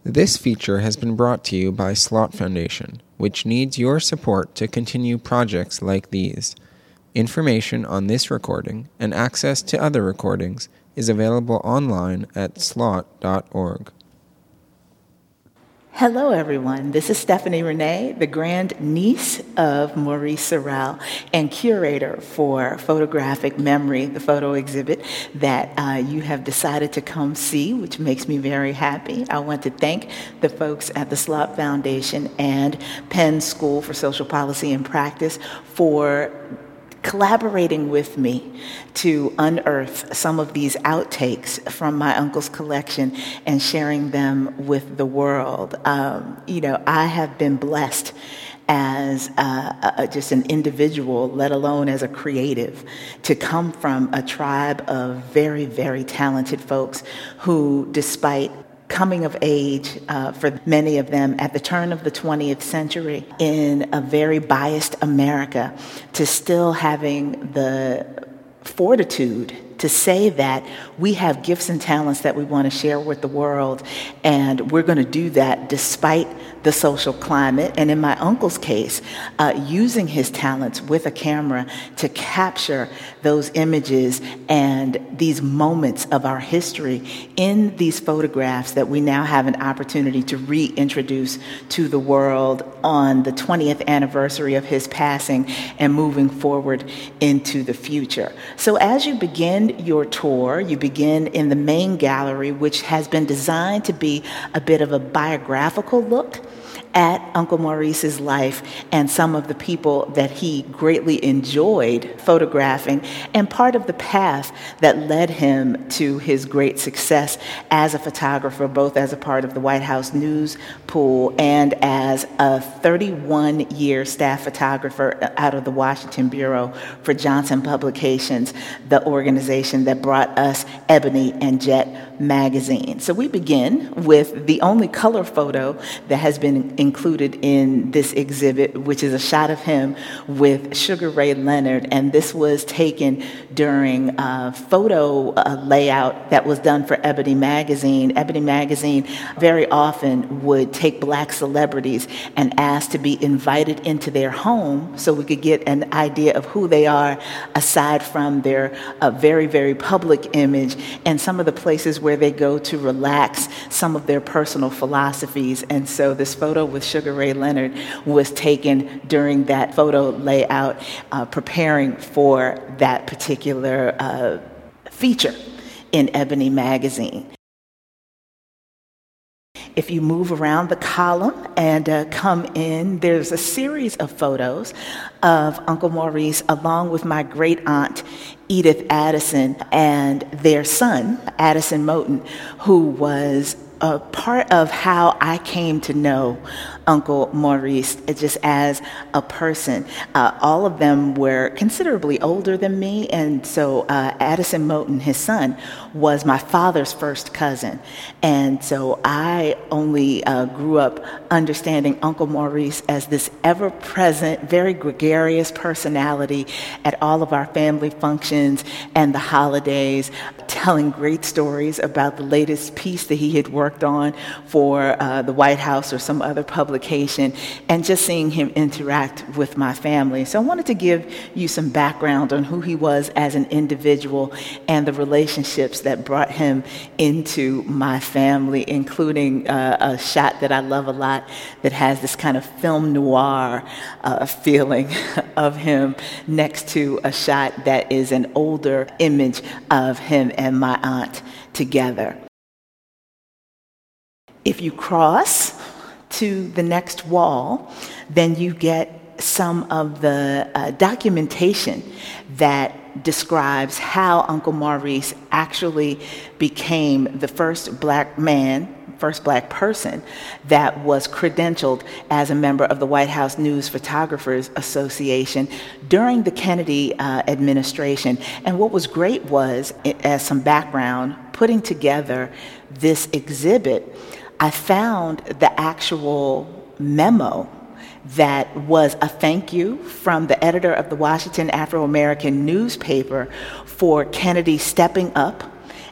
This feature has been brought to you by Slot Foundation, which needs your support to continue projects like these. Information on this recording and access to other recordings is available online at slot.org. Hello, everyone. This is Stephanie Renee, the grandniece of Maurice Sorrell and curator for Photographic Memory, the photo exhibit that you have decided to come see, which makes me very happy. I want to thank the folks at the Slot Foundation and Penn School for Social Policy and Practice for collaborating with me to unearth some of these outtakes from my uncle's collection and sharing them with the world. I have been blessed as just an individual, let alone as a creative, to come from a tribe of very, very talented folks who, despite coming of age for many of them at the turn of the 20th century in a very biased America, to still having the fortitude to say that we have gifts and talents that we want to share with the world, and we're going to do that despite the social climate, and in my uncle's case, using his talents with a camera to capture those images and these moments of our history in these photographs that we now have an opportunity to reintroduce to the world on the 20th anniversary of his passing and moving forward into the future. So as you begin your tour, you begin in the main gallery, which has been designed to be a bit of a biographical look at Uncle Maurice's life and some of the people that he greatly enjoyed photographing, and part of the path that led him to his great success as a photographer, both as a part of the White House news pool and as a 31-year staff photographer out of the Washington Bureau for Johnson Publications, the organization that brought us Ebony and Jet magazine. So we begin with the only color photo that has been included in this exhibit, which is a shot of him with Sugar Ray Leonard, and this was taken during a photo layout that was done for Ebony magazine. Ebony magazine very often would take black celebrities and ask to be invited into their home so we could get an idea of who they are aside from their very, very public image and some of the places where they go to relax some of their personal philosophies. And so this photo with Sugar Ray Leonard was taken during that photo layout, preparing for that particular feature in Ebony magazine. If you move around the column and come in, there's a series of photos of Uncle Maurice along with my great aunt Edith Addison and their son, Addison Moten, who was a part of how I came to know Uncle Maurice just as a person. All of them were considerably older than me, and so Addison Moten, his son, was my father's first cousin. And so I only grew up understanding Uncle Maurice as this ever-present, very gregarious personality at all of our family functions and the holidays, telling great stories about the latest piece that he had worked on for the White House or some other publication, and just seeing him interact with my family. So I wanted to give you some background on who he was as an individual and the relationships that brought him into my family, including a shot that I love a lot that has this kind of film noir feeling of him next to a shot that is an older image of him and my aunt together. If you cross to the next wall, then you get some of the documentation that describes how Uncle Maurice actually became the first black man, first black person that was credentialed as a member of the White House News Photographers Association during the Kennedy administration. And what was great was, as some background, putting together this exhibit, I found the actual memo that was a thank you from the editor of the Washington Afro-American newspaper for Kennedy stepping up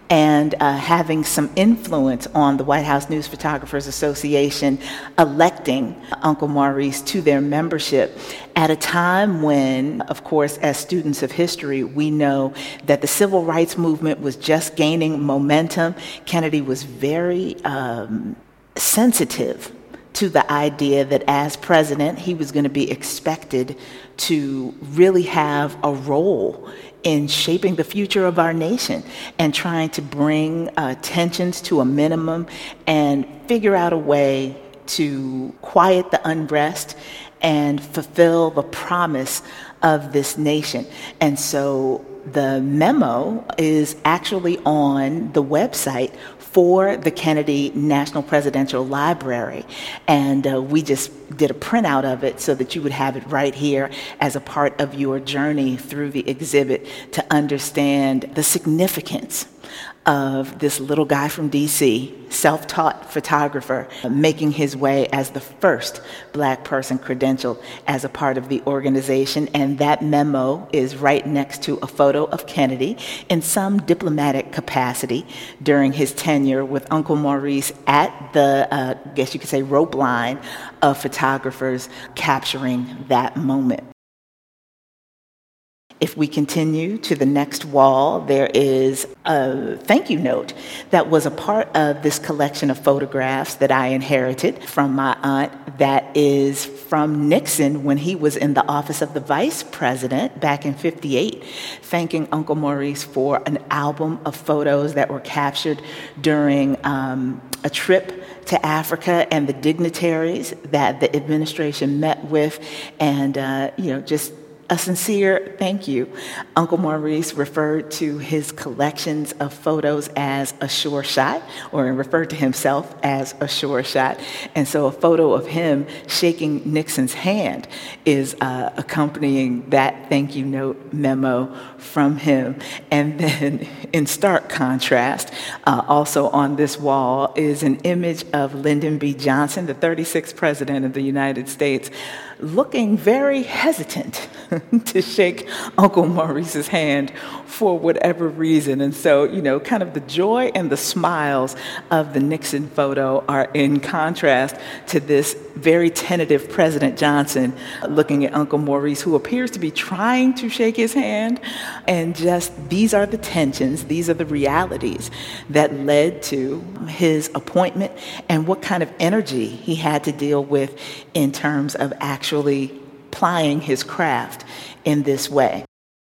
and having some influence on the White House News Photographers Association electing Uncle Maurice to their membership at a time when, of course, as students of history, we know that the civil rights movement was just gaining momentum. Kennedy was very sensitive to the idea that as president, he was going to be expected to really have a role in shaping the future of our nation and trying to bring tensions to a minimum and figure out a way to quiet the unrest and fulfill the promise of this nation. And so the memo is actually on the website for the Kennedy National Presidential Library. And we just did a printout of it so that you would have it right here as a part of your journey through the exhibit to understand the significance of this little guy from DC, self-taught photographer, making his way as the first Black person credentialed as a part of the organization. And that memo is right next to a photo of Kennedy in some diplomatic capacity during his tenure with Uncle Maurice at the, I guess you could say, rope line of photographers capturing that moment. If we continue to the next wall, there is a thank you note that was a part of this collection of photographs that I inherited from my aunt that is from Nixon when he was in the office of the vice president back in '58, thanking Uncle Maurice for an album of photos that were captured during a trip to Africa and the dignitaries that the administration met with, and just a sincere thank you. Uncle Maurice referred to his collections of photos as a sure shot, or referred to himself as a sure shot. And so a photo of him shaking Nixon's hand is accompanying that thank you note memo from him. And then in stark contrast, also on this wall is an image of Lyndon B. Johnson, the 36th president of the United States, looking very hesitant to shake Uncle Maurice's hand for whatever reason. And so, kind of the joy and the smiles of the Nixon photo are in contrast to this very tentative President Johnson looking at Uncle Maurice, who appears to be trying to shake his hand. And just these are the tensions, these are the realities that led to his appointment and what kind of energy he had to deal with in terms of actually plying his craft in this way.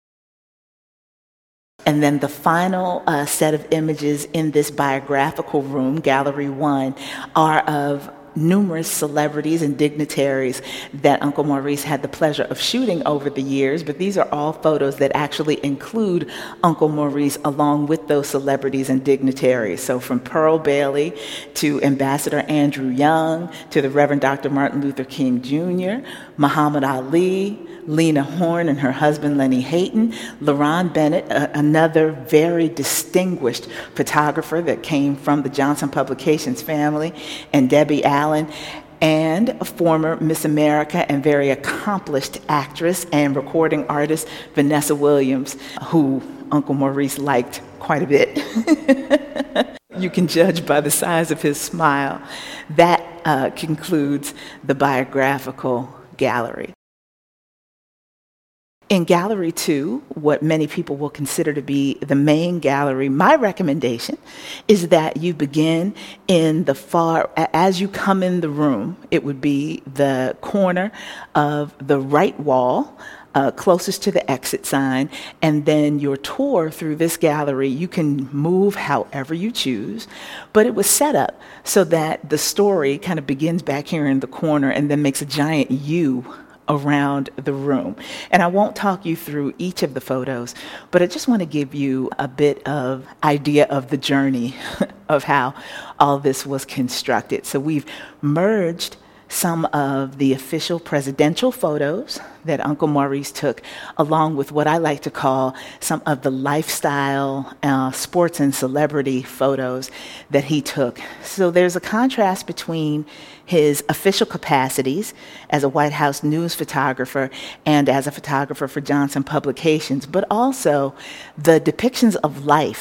And then the final set of images in this biographical room, Gallery 1, are of numerous celebrities and dignitaries that Uncle Maurice had the pleasure of shooting over the years, but these are all photos that actually include Uncle Maurice along with those celebrities and dignitaries. So from Pearl Bailey to Ambassador Andrew Young to the Reverend Dr. Martin Luther King Jr., Muhammad Ali, Lena Horne and her husband Lenny Hayton, LaRon Bennett, another very distinguished photographer that came from the Johnson Publications family, and Debbie Allen, and a former Miss America and very accomplished actress and recording artist, Vanessa Williams, who Uncle Maurice liked quite a bit. You can judge by the size of his smile. That concludes the biographical gallery. In Gallery 2, what many people will consider to be the main gallery, my recommendation is that you begin in the far, as you come in the room, it would be the corner of the right wall, closest to the exit sign, and then your tour through this gallery, you can move however you choose, but it was set up so that the story kind of begins back here in the corner and then makes a giant U around the room. And I won't talk you through each of the photos, but I just want to give you a bit of idea of the journey of how all this was constructed. So we've merged some of the official presidential photos that Uncle Maurice took, along with what I like to call some of the lifestyle, sports and celebrity photos that he took. So there's a contrast between his official capacities as a White House news photographer and as a photographer for Johnson Publications, but also the depictions of life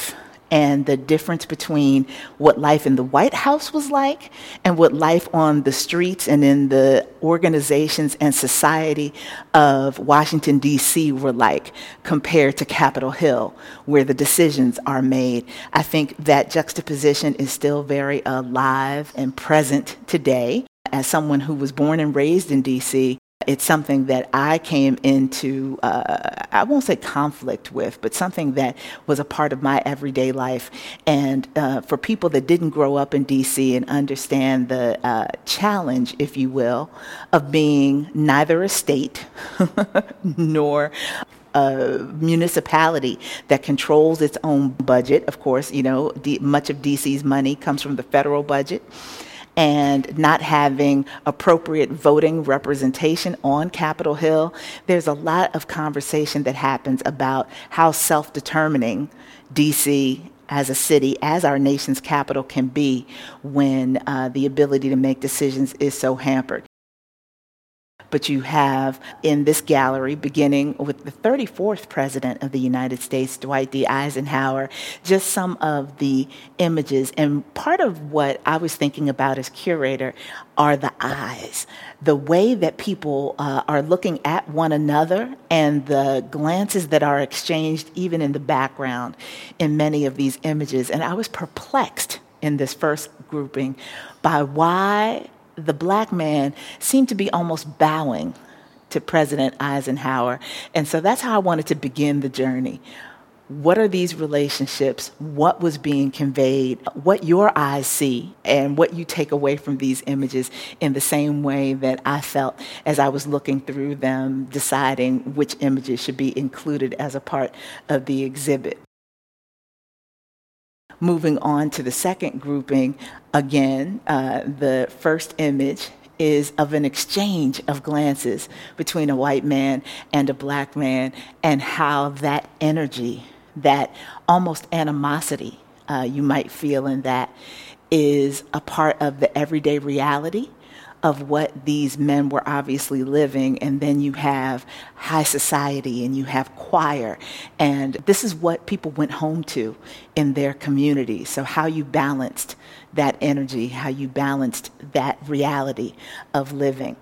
and the difference between what life in the White House was like and what life on the streets and in the organizations and society of Washington, D.C. were like compared to Capitol Hill, where the decisions are made. I think that juxtaposition is still very alive and present today. As someone who was born and raised in D.C., it's something that I came into, I won't say conflict with, but something that was a part of my everyday life. And for people that didn't grow up in D.C. and understand the challenge, if you will, of being neither a state nor a municipality that controls its own budget. Of course, much of D.C.'s money comes from the federal budget. And not having appropriate voting representation on Capitol Hill, there's a lot of conversation that happens about how self-determining D.C. as a city, as our nation's capital can be when the ability to make decisions is so hampered. But you have in this gallery, beginning with the 34th President of the United States, Dwight D. Eisenhower, just some of the images. And part of what I was thinking about as curator are the eyes, the way that people are looking at one another and the glances that are exchanged even in the background in many of these images. And I was perplexed in this first grouping by why the Black man seemed to be almost bowing to President Eisenhower. And so that's how I wanted to begin the journey. What are these relationships? What was being conveyed? What your eyes see and what you take away from these images in the same way that I felt as I was looking through them, deciding which images should be included as a part of the exhibit. Moving on to the second grouping, again, the first image is of an exchange of glances between a white man and a Black man, and how that energy, that almost animosity you might feel in that, is a part of the everyday reality of what these men were obviously living. And then you have high society and you have choir. And this is what people went home to in their community. So how you balanced that energy, how you balanced that reality of living.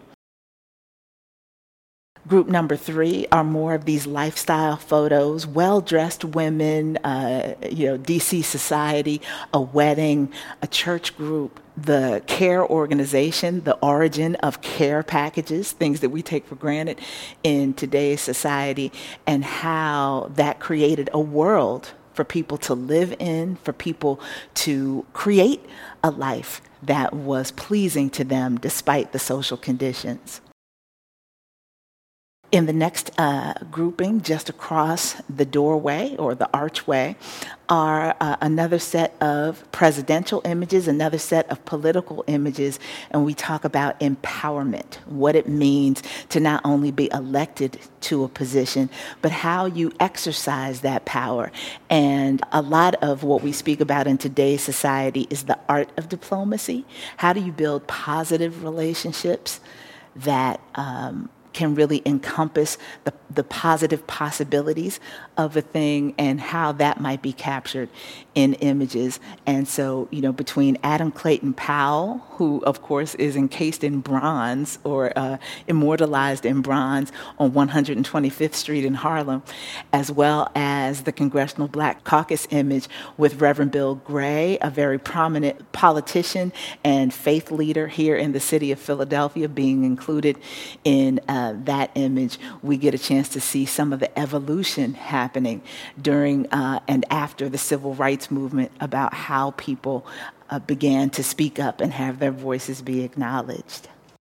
Group number 3 are more of these lifestyle photos, well-dressed women, DC society, a wedding, a church group, the care organization, the origin of care packages, things that we take for granted in today's society, and how that created a world for people to live in, for people to create a life that was pleasing to them despite the social conditions. In the next grouping, just across the doorway or the archway, are another set of presidential images, another set of political images, and we talk about empowerment, what it means to not only be elected to a position, but how you exercise that power. And a lot of what we speak about in today's society is the art of diplomacy. How do you build positive relationships that can really encompass the positive possibilities of a thing and how that might be captured in images. And so, between Adam Clayton Powell, who of course is encased in bronze or immortalized in bronze on 125th Street in Harlem, as well as the Congressional Black Caucus image with Reverend Bill Gray, a very prominent politician and faith leader here in the city of Philadelphia, being included in that image, we get a chance to see some of the evolution happening during and after the civil rights movement about how people began to speak up and have their voices be acknowledged.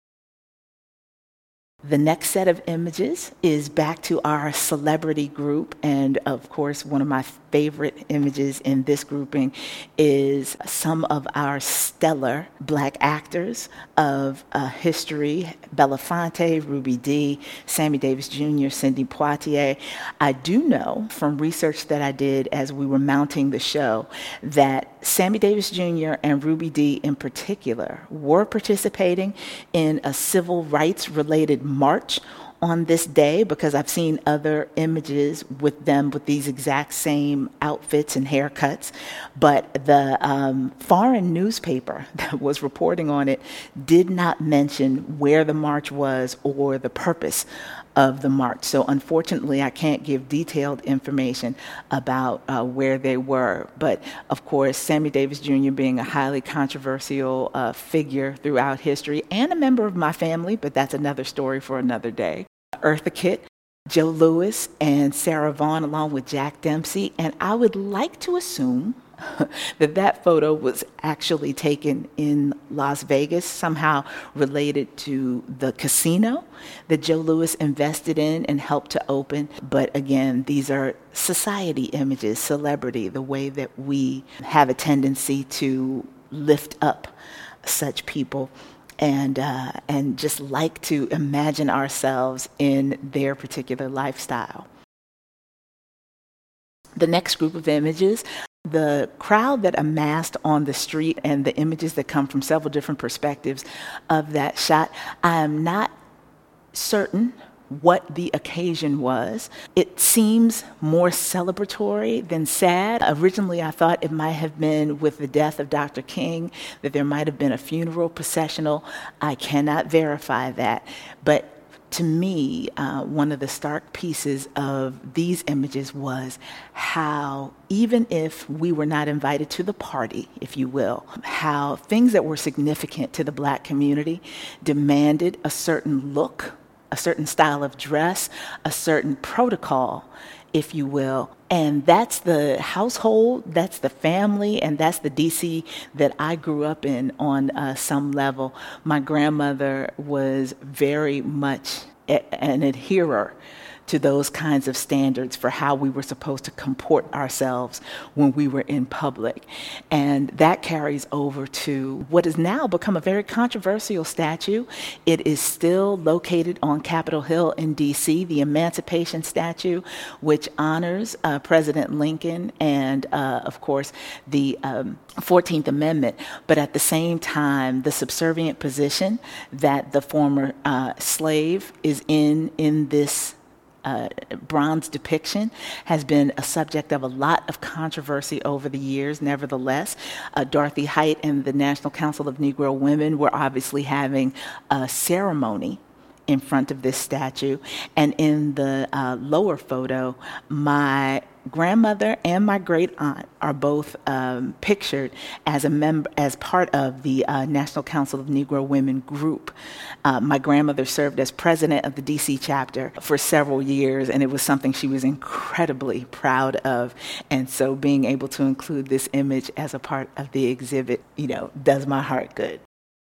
The next set of images is back to our celebrity group, and of course, one of my favorite images in this grouping is some of our stellar Black actors of history: Belafonte, Ruby Dee, Sammy Davis Jr., Sidney Poitier. I do know from research that I did as we were mounting the show that Sammy Davis Jr. and Ruby Dee in particular were participating in a civil rights-related march on this day because I've seen other images with them with these exact same outfits and haircuts. But the foreign newspaper that was reporting on it did not mention where the march was or the purpose of the march. So unfortunately, I can't give detailed information about where they were. But of course, Sammy Davis Jr. being a highly controversial figure throughout history and a member of my family, but that's another story for another day. Eartha Kitt, Joe Louis, and Sarah Vaughan, along with Jack Dempsey. And I would like to assume that photo was actually taken in Las Vegas, somehow related to the casino that Joe Louis invested in and helped to open. But again, these are society images, celebrity, the way that we have a tendency to lift up such people and just like to imagine ourselves in their particular lifestyle. The next group of images, the crowd that amassed on the street and the images that come from several different perspectives of that shot, I am not certain what the occasion was. It seems more celebratory than sad. Originally, I thought it might have been with the death of Dr. King, that there might have been a funeral processional. I cannot verify that. But to me, one of the stark pieces of these images was how, even if we were not invited to the party, if you will, how things that were significant to the Black community demanded a certain look, a certain style of dress, a certain protocol, if you will. And that's the household, that's the family, and that's the DC that I grew up in on some level. My grandmother was very much an adherer to those kinds of standards for how we were supposed to comport ourselves when we were in public. And that carries over to what has now become a very controversial statue. It is still located on Capitol Hill in D.C., the Emancipation Statue, which honors President Lincoln and, of course, the 14th Amendment, but at the same time, the subservient position that the former slave is in this bronze depiction has been a subject of a lot of controversy over the years. Nevertheless, Dorothy Height and the National Council of Negro Women were obviously having a ceremony in front of this statue. And in the lower photo, my grandmother and my great aunt are both pictured as a member, as part of the National Council of Negro Women group. My grandmother served as president of the DC chapter for several years, and it was something she was incredibly proud of. And so being able to include this image as a part of the exhibit, does my heart good.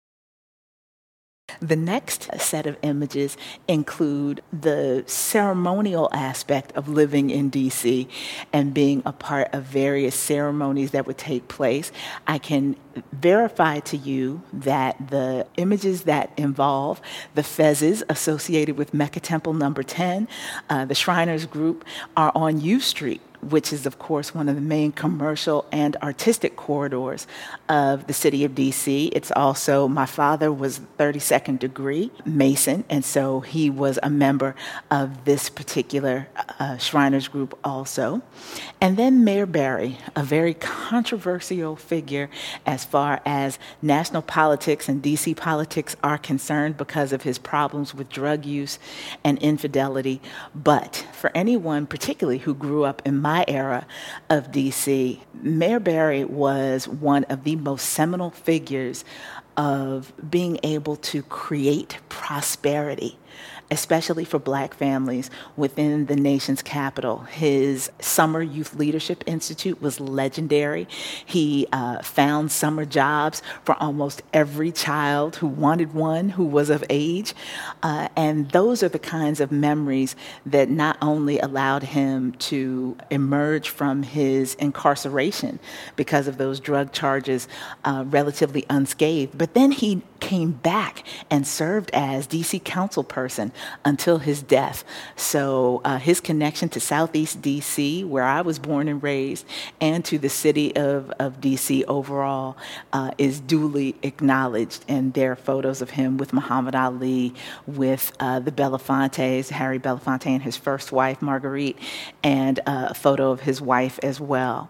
The next set of images include the ceremonial aspect of living in D.C. and being a part of various ceremonies that would take place. I can verify to you that the images that involve the fezzes associated with Mecca Temple number 10, the Shriners Group, are on U Street, which is, of course, one of the main commercial and artistic corridors of the city of D.C. It's also, my father was 32nd degree Mason, and so he was a member of this particular Shriners Group also. And then Mayor Barry, a very controversial figure as far as national politics and D.C. politics are concerned because of his problems with drug use and infidelity. But for anyone, particularly who grew up in my era of D.C., Mayor Barry was one of the most seminal figures of being able to create prosperity, especially for Black families within the nation's capital. His Summer Youth Leadership Institute was legendary. He found summer jobs for almost every child who wanted one, who was of age. And those are the kinds of memories that not only allowed him to emerge from his incarceration because of those drug charges relatively unscathed, but then he came back and served as D.C. councilperson until his death. So his connection to Southeast D.C., where I was born and raised, and to the city of D.C. overall is duly acknowledged. And there are photos of him with Muhammad Ali, with the Belafontes, Harry Belafonte and his first wife, Marguerite, and a photo of his wife as well.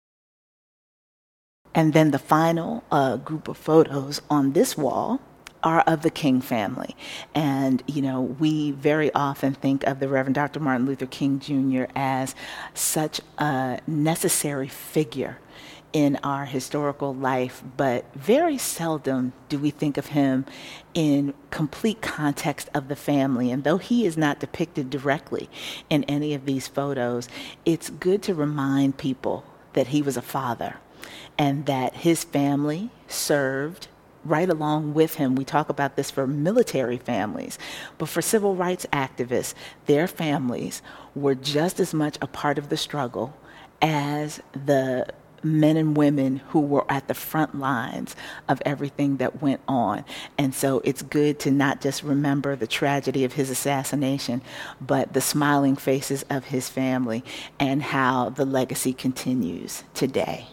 And then the final group of photos on this wall are of the King family. And, we very often think of the Reverend Dr. Martin Luther King Jr. as such a necessary figure in our historical life, but very seldom do we think of him in complete context of the family. And though he is not depicted directly in any of these photos, it's good to remind people that he was a father and that his family served right along with him. We talk about this for military families, but for civil rights activists, their families were just as much a part of the struggle as the men and women who were at the front lines of everything that went on. And so it's good to not just remember the tragedy of his assassination, but the smiling faces of his family and how the legacy continues today.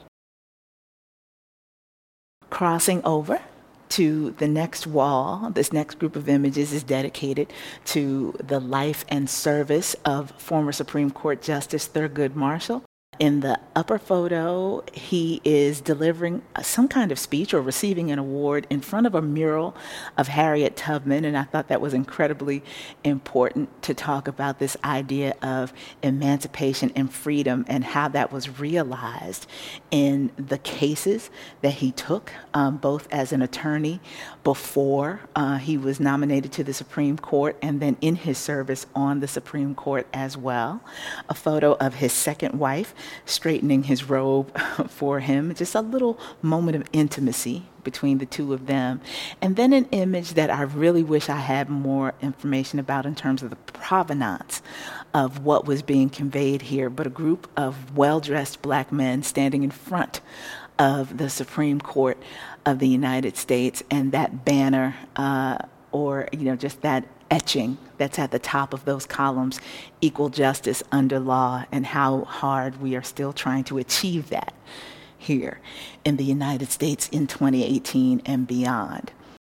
Crossing over to the next wall, this next group of images is dedicated to the life and service of former Supreme Court Justice Thurgood Marshall. In the upper photo, he is delivering some kind of speech or receiving an award in front of a mural of Harriet Tubman, and I thought that was incredibly important to talk about this idea of emancipation and freedom and how that was realized in the cases that he took, both as an attorney before he was nominated to the Supreme Court and then in his service on the Supreme Court as well. A photo of his second wife, straightening his robe for him, just a little moment of intimacy between the two of them. And then an image that I really wish I had more information about in terms of the provenance of what was being conveyed here, but a group of well-dressed black men standing in front of the Supreme Court of the United States, and that banner or just that etching that's at the top of those columns, equal justice under law, and how hard we are still trying to achieve that here in the United States in 2018 and beyond.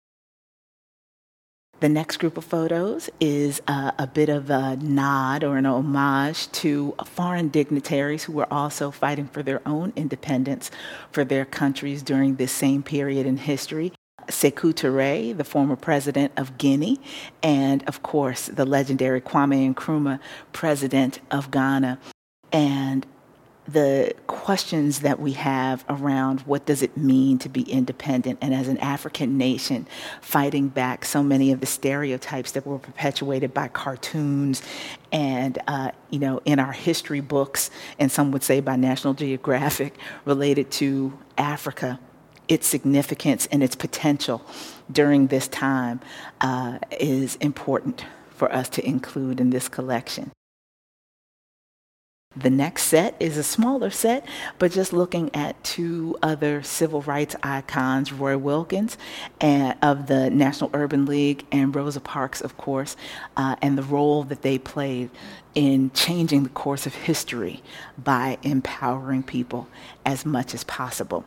The next group of photos is a bit of a nod or an homage to foreign dignitaries who were also fighting for their own independence for their countries during this same period in history. Sékou Touré, the former president of Guinea, and of course the legendary Kwame Nkrumah, president of Ghana. And the questions that we have around what does it mean to be independent, and as an African nation fighting back so many of the stereotypes that were perpetuated by cartoons and in our history books, and some would say by National Geographic, related to Africa. Its significance and its potential during this time is important for us to include in this collection. The next set is a smaller set, but just looking at two other civil rights icons, Roy Wilkins of the National Urban League and Rosa Parks, of course, and the role that they played in changing the course of history by empowering people as much as possible.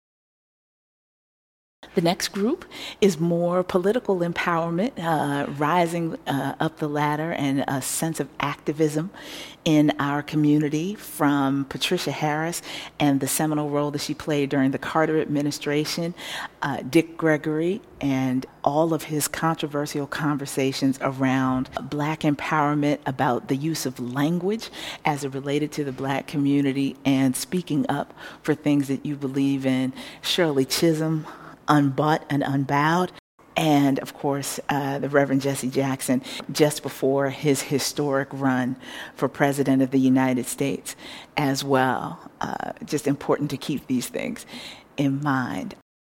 The next group is more political empowerment, rising up the ladder, and a sense of activism in our community, from Patricia Harris and the seminal role that she played during the Carter administration, Dick Gregory, and all of his controversial conversations around Black empowerment, about the use of language as it related to the Black community, and speaking up for things that you believe in. Shirley Chisholm, Unbought and Unbowed, and of course the Reverend Jesse Jackson just before his historic run for President of the United States as well. Just important to keep these things in mind.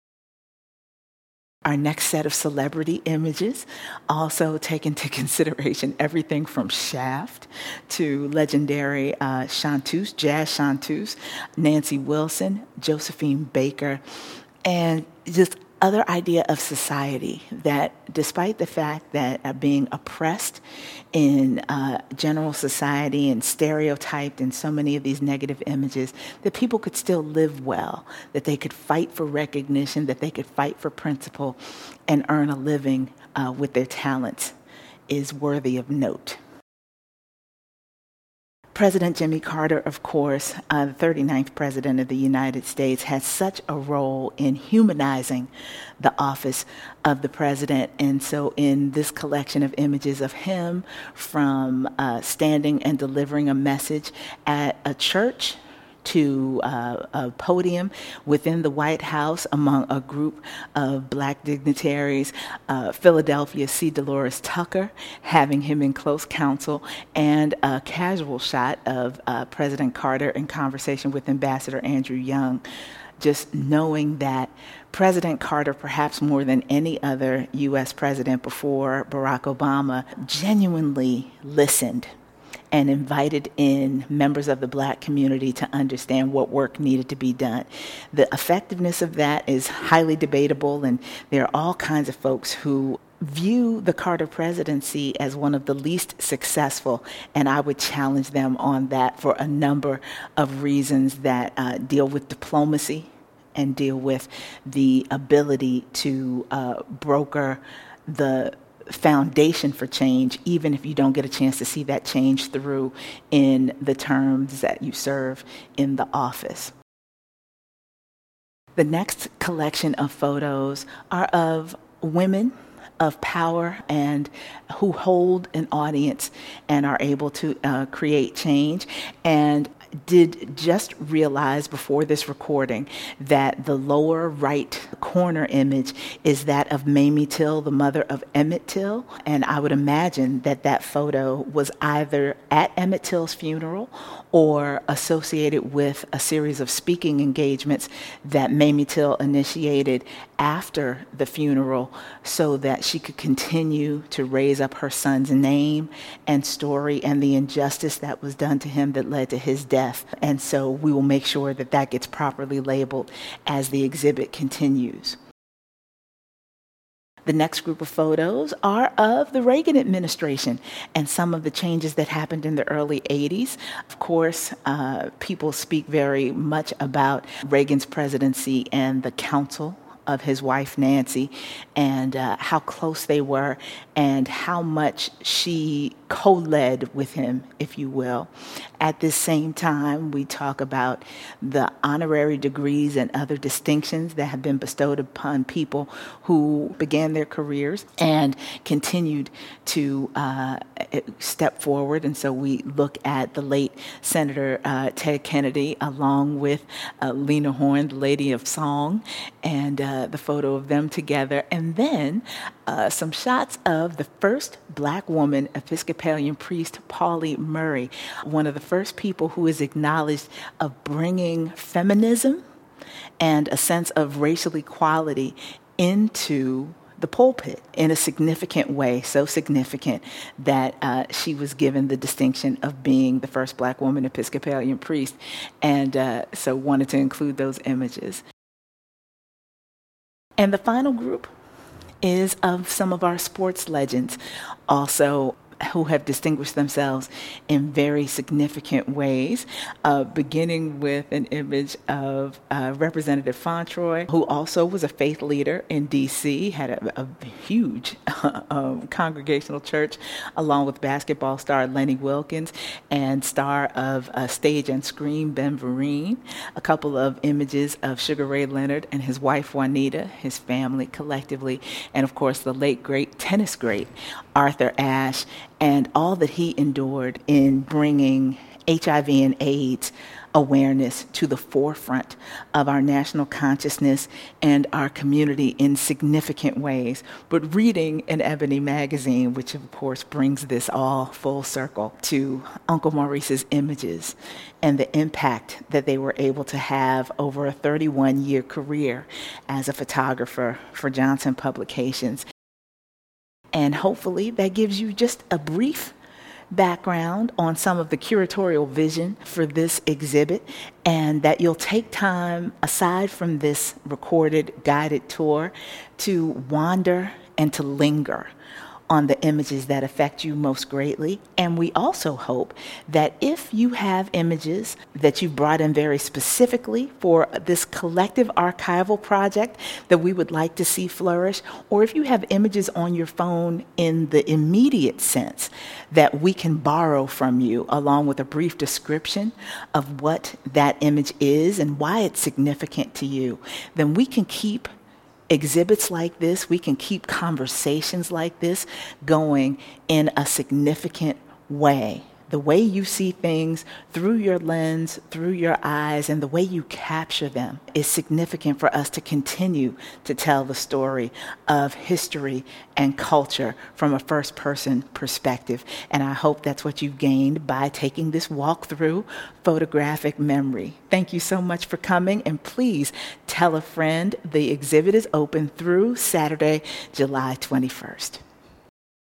Our next set of celebrity images also take into consideration everything from Shaft to legendary chanteuse, jazz chanteuse, Nancy Wilson, Josephine Baker, and just other idea of society, that despite the fact that being oppressed in general society and stereotyped in so many of these negative images, that people could still live well, that they could fight for recognition, that they could fight for principle and earn a living with their talents is worthy of note. President Jimmy Carter, of course, the 39th President of the United States, had such a role in humanizing the office of the president. And so in this collection of images of him from standing and delivering a message at a church to a podium within the White House among a group of Black dignitaries, Philadelphia C. Dolores Tucker having him in close counsel, and a casual shot of President Carter in conversation with Ambassador Andrew Young, just knowing that President Carter, perhaps more than any other U.S. president before Barack Obama, genuinely listened and invited in members of the Black community to understand what work needed to be done. The effectiveness of that is highly debatable, and there are all kinds of folks who view the Carter presidency as one of the least successful, and I would challenge them on that for a number of reasons that deal with diplomacy and deal with the ability to broker the foundation for change, even if you don't get a chance to see that change through in the terms that you serve in the office. The next collection of photos are of women of power and who hold an audience and are able to create change, and did just realize before this recording that the lower right corner image is that of Mamie Till, the mother of Emmett Till. And I would imagine that that photo was either at Emmett Till's funeral or associated with a series of speaking engagements that Mamie Till initiated after the funeral so that she could continue to raise up her son's name and story and the injustice that was done to him that led to his death. And so we will make sure that that gets properly labeled as the exhibit continues. The next group of photos are of the Reagan administration and some of the changes that happened in the early 80s. Of course, people speak very much about Reagan's presidency and the counsel of his wife, Nancy, and how close they were and how much she co-led with him, if you will. At this same time, we talk about the honorary degrees and other distinctions that have been bestowed upon people who began their careers and continued to step forward. And so we look at the late Senator Ted Kennedy along with Lena Horne, the Lady of Song, and the photo of them together. And then some shots of the first Black woman Episcopalian priest, Pauli Murray, one of the first people who is acknowledged of bringing feminism and a sense of racial equality into the pulpit in a significant way, so significant that she was given the distinction of being the first Black woman Episcopalian priest, and so wanted to include those images. And the final group is of some of our sports legends, also who have distinguished themselves in very significant ways, beginning with an image of Representative Fauntroy, who also was a faith leader in D.C., had a huge congregational church, along with basketball star Lenny Wilkens and star of Stage and Screen Ben Vereen, a couple of images of Sugar Ray Leonard and his wife Juanita, his family collectively, and of course the late great tennis great Arthur Ashe, and all that he endured in bringing HIV and AIDS awareness to the forefront of our national consciousness and our community in significant ways. But reading an Ebony magazine, which of course brings this all full circle to Uncle Maurice's images and the impact that they were able to have over a 31-year career as a photographer for Johnson Publications. And hopefully that gives you just a brief background on some of the curatorial vision for this exhibit, and that you'll take time, aside from this recorded guided tour, to wander and to linger on the images that affect you most greatly. And we also hope that if you have images that you've brought in very specifically for this collective archival project that we would like to see flourish, or if you have images on your phone in the immediate sense that we can borrow from you, along with a brief description of what that image is and why it's significant to you, then we can keep exhibits like this, we can keep conversations like this going in a significant way. The way you see things through your lens, through your eyes, and the way you capture them is significant for us to continue to tell the story of history and culture from a first-person perspective. And I hope that's what you've gained by taking this walk through photographic memory. Thank you so much for coming, and please tell a friend. The exhibit is open through Saturday, July 21st.